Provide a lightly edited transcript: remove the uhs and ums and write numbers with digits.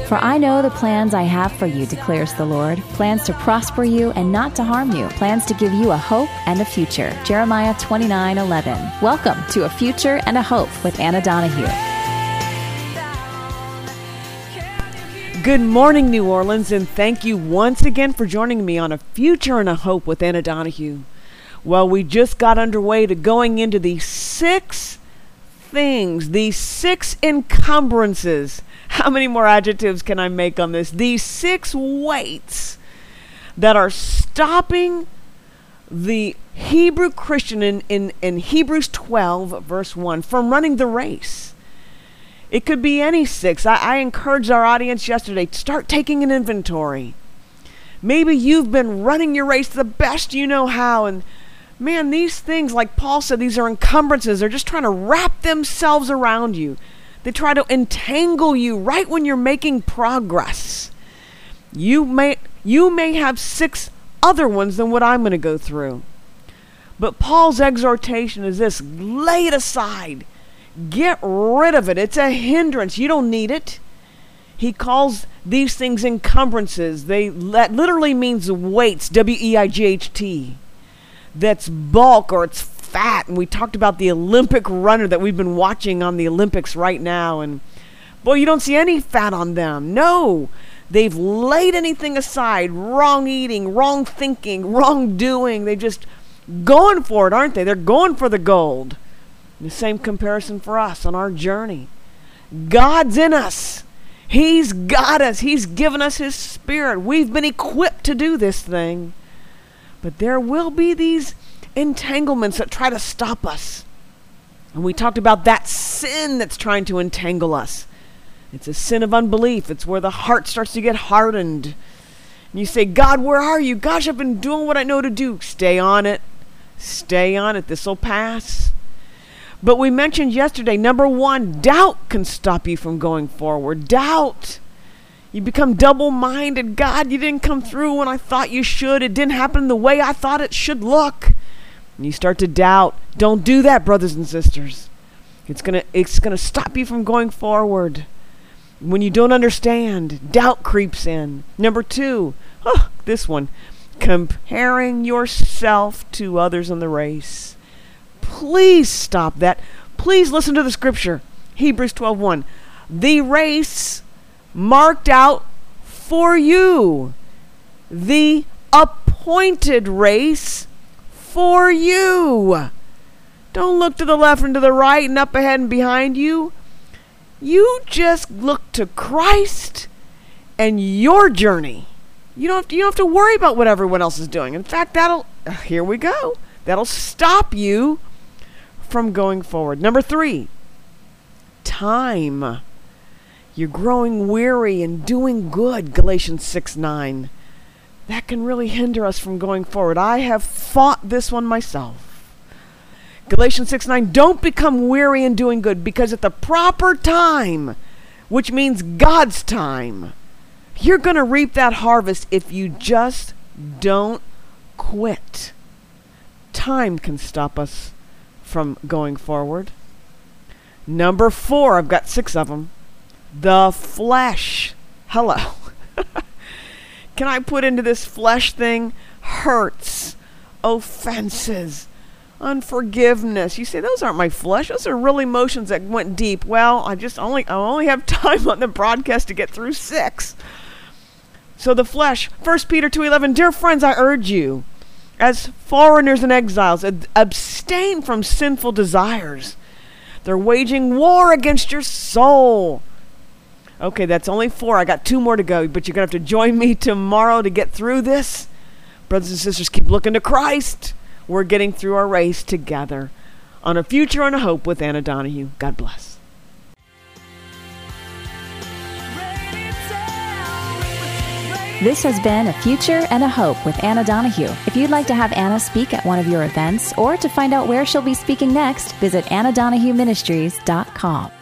For I know the plans I have for you, declares the Lord, plans to prosper you and not to harm you, plans to give you a hope and a future. Jeremiah 29:11. Welcome to A Future and a Hope with Anna Donahue. Good morning, New Orleans, and thank you once again for joining me on A Future and a Hope with Anna Donahue. Well, we just got underway to going into these 6 things, these 6 encumbrances. How many more adjectives can I make on this? These 6 weights that are stopping the Hebrew Christian in Hebrews 12, verse 1, from running the race. It could be any 6. I encouraged our audience yesterday to start taking an inventory. Maybe you've been running your race the best you know how, and man, these things, like Paul said, these are encumbrances. They're just trying to wrap themselves around you. They try to entangle you right when you're making progress. You may have 6 other ones than what I'm going to go through. But Paul's exhortation is this: lay it aside. Get rid of it. It's a hindrance. You don't need it. He calls these things encumbrances. That literally means weights, W-E-I-G-H-T. That's bulk, or it's fat. And we talked about the Olympic runner that we've been watching on the Olympics right now, and boy, you don't see any fat on them. No, they've laid anything aside. Wrong eating, wrong thinking, wrong doing. They're just going for it, aren't they? They're going for the gold. The same comparison for us on our journey. God's in us. He's got us. He's given us His Spirit. We've been equipped to do this thing. But there will be these entanglements that try to stop us. And we talked about that sin that's trying to entangle us. It's a sin of unbelief. It's where the heart starts to get hardened. And you say, God, where are you? Gosh, I've been doing what I know to do. Stay on it. Stay on it. This will pass. But we mentioned yesterday, number 1, doubt can stop you from going forward. Doubt. You become double-minded. God, you didn't come through when I thought you should. It didn't happen the way I thought it should look. And you start to doubt. Don't do that, brothers and sisters. It's gonna stop you from going forward. When you don't understand, doubt creeps in. Number 2, this one, comparing yourself to others in the race. Please stop that. Please listen to the scripture. Hebrews 12:1. The race marked out for you. The appointed race for you. Don't look to the left and to the right and up ahead and behind you. You just look to Christ and your journey. You don't have to worry about what everyone else is doing. In fact, here we go. That'll stop you from going forward. Number 3, time. You're growing weary and doing good, Galatians 6:9. That can really hinder us from going forward. I have fought this one myself. Galatians 6:9, don't become weary in doing good, because at the proper time, which means God's time, you're going to reap that harvest if you just don't quit. Time can stop us from going forward. Number 4, I've got 6 of them. The flesh. Hello. Can I put into this flesh thing? Hurts, offenses, unforgiveness. You say, those aren't my flesh. Those are real emotions that went deep. Well, I only have time on the broadcast to get through 6. So the flesh, 1 Peter 2:11, dear friends, I urge you, as foreigners and exiles, abstain from sinful desires. They're waging war against your soul. Okay, that's only 4. I got 2 more to go, but you're going to have to join me tomorrow to get through this. Brothers and sisters, keep looking to Christ. We're getting through our race together on A Future and a Hope with Anna Donahue. God bless. This has been A Future and a Hope with Anna Donahue. If you'd like to have Anna speak at one of your events or to find out where she'll be speaking next, visit AnnaDonahueMinistries.com.